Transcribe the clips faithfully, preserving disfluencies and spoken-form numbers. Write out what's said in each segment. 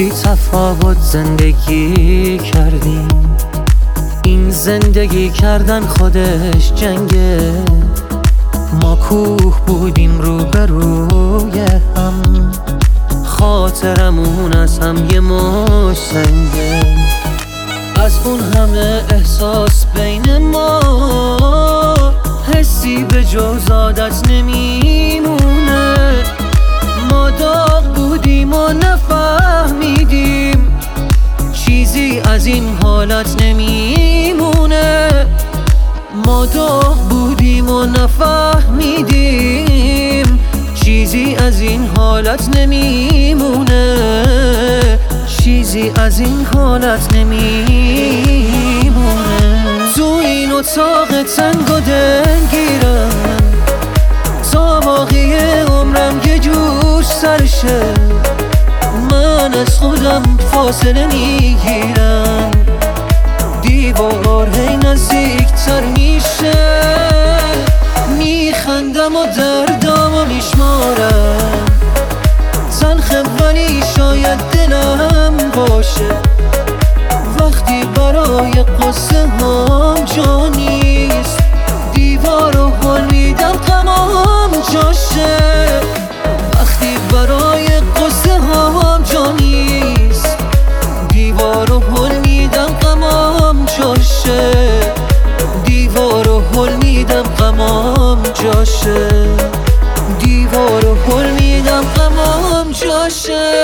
بی تفاوت زندگی کردیم. این زندگی کردن خودش جنگه. ما کوه بودیم روبروی هم، خاطرمون از هم یه مش سنگه. از اون همه احساس بین ما حسی به جز عادت نمیمونه. ما داغ بودیم و نفهمیدیم چیزی از این حالت نمیمونه. ما داغ بودیم و نفهمیدیم چیزی از این حالت نمیمونه. چیزی از این حالت نمیمونه. تو این اتاق تنگ و دلگیرم تا باقی عمرم یه جور سرشه. من از خودم فاصله میگیرم، دیوار هی نزدیکتر میشه. میخندم و دردامو میشمارم، تلخه ولی شاید دلم باشه. وقتی برای قصه هم جا نیست، دیوار رو حل میدم غمام جاشه. وقتی برای قصه هم جا نیست، دیوار رو حل میدم غمام جاشه. دیوار رو حل میدم غمام جاشه. دیوار رو حل میدم غمام جاشه.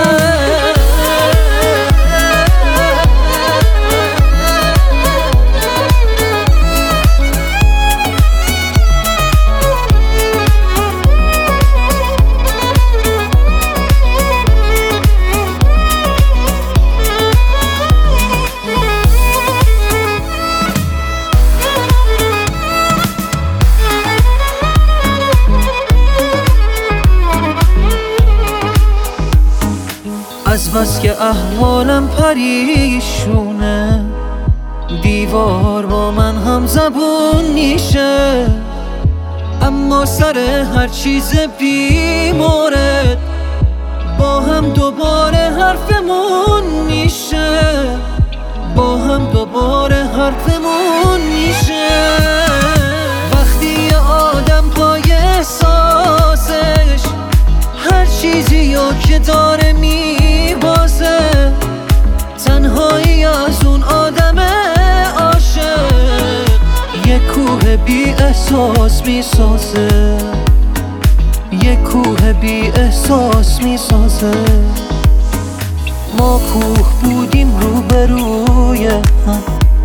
از بس که احوالم پریشونه، دیوار با من هم زبون میشه. اما سر هر چیز بی مورد با هم دوباره حرفمون میشه. با هم دوباره حرفمون میشه. وقتی یه آدم پای احساسش هر چیزی رو که داره میبازه، تنهایی از اون آدم عاشق یه کوه بی احساس میسازه. یه کوه بی احساس میسازه. ما کوه بودیم روبروی هم،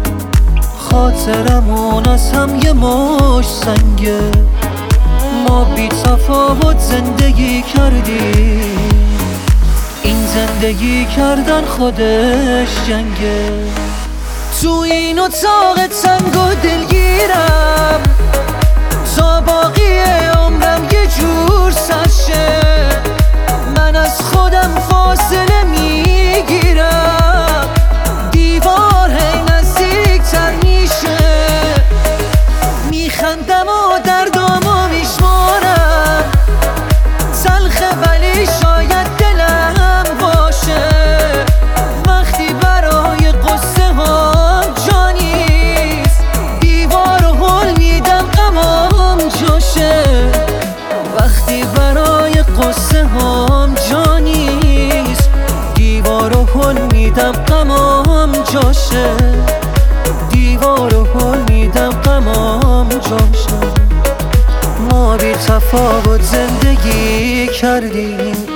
خاطرمون از هم یه مش سنگه. ما بی تفاوت زندگی کردیم. این زندگی کردن خودش جنگه. تو این اتاق تنگ و دلگیرم تا باقی عمرم یه جور سرشه. من از خودم فاصله میگیرم، دیوار هی نزدیکتر میشه. میخندم و دردامو میشمارم، تلخه ولی شاید دلم باشه. وقتی برای قصه هم جا نیست، دیوار رو حل میدم غمام جاشه. وقتی برای قصه هم جا نیست، دیوار رو حل میدم غمام جاشه. دیوار رو حل میدم غمام جاشه. ما بی تفاوت زندگی کردیم.